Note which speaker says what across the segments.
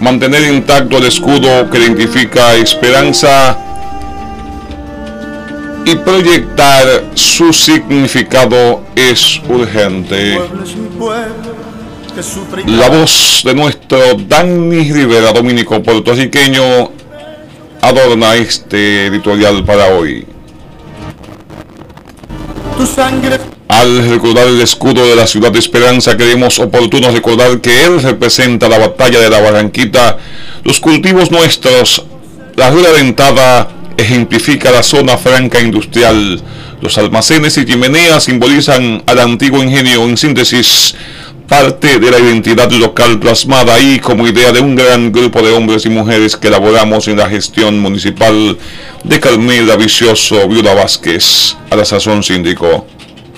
Speaker 1: Mantener intacto el escudo que identifica Esperanza y proyectar su significado es urgente. La voz de nuestro Dani Rivera, dominico puertorriqueño, adorna este editorial para hoy. Al recordar el escudo de la ciudad de Esperanza, creemos oportuno recordar que él representa la batalla de la Barranquita, los cultivos nuestros, la rueda dentada ejemplifica la zona franca industrial, los almacenes y chimeneas simbolizan al antiguo ingenio. En síntesis, parte de la identidad local plasmada ahí como idea de un gran grupo de hombres y mujeres que elaboramos en la gestión municipal de Carmela Vicioso Viuda Vázquez, a la sazón síndico.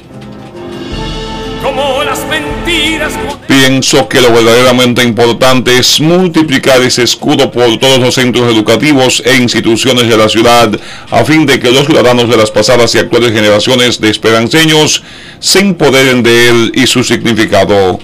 Speaker 1: Como las mentiras. Pienso que lo verdaderamente importante es multiplicar ese escudo por todos los centros educativos e instituciones de la ciudad, a fin de que los ciudadanos de las pasadas y actuales generaciones de esperanceños se empoderen de él y su significado.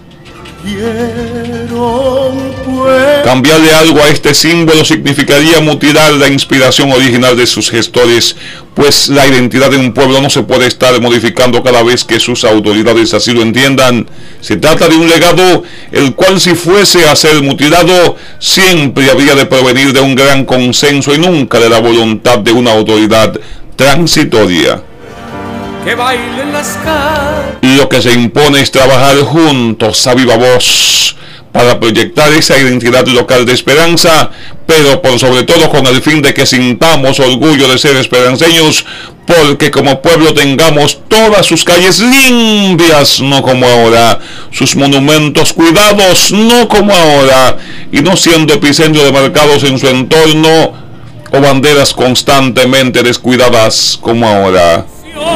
Speaker 1: Cambiarle algo a este símbolo significaría mutilar la inspiración original de sus gestores, pues la identidad de un pueblo no se puede estar modificando cada vez que sus autoridades así lo entiendan. Se trata de un legado, el cual, si fuese a ser mutilado, siempre habría de provenir de un gran consenso y nunca de la voluntad de una autoridad transitoria. Que bailen las calles. Lo que se impone es trabajar juntos a viva voz para proyectar esa identidad local de Esperanza, pero por sobre todo con el fin de que sintamos orgullo de ser esperanceños, porque como pueblo tengamos todas sus calles limpias, no como ahora, sus monumentos cuidados, no como ahora, y no siendo epicentro de mercados en su entorno o banderas constantemente descuidadas como ahora.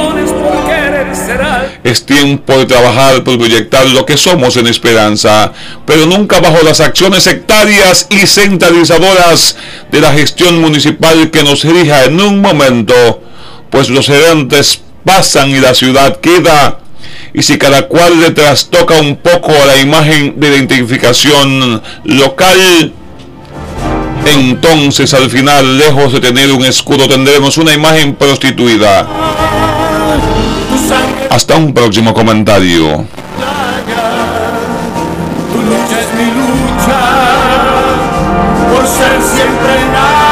Speaker 1: Es tiempo de trabajar por proyectar lo que somos en Esperanza, pero nunca bajo las acciones sectarias y centralizadoras de la gestión municipal que nos rija en un momento, pues los gerentes pasan y la ciudad queda, y si cada cual le trastoca un poco a la imagen de identificación local, entonces al final, lejos de tener un escudo, tendremos una imagen prostituida. Hasta un próximo comentario. Tu lucha es mi lucha, por ser siempre nada.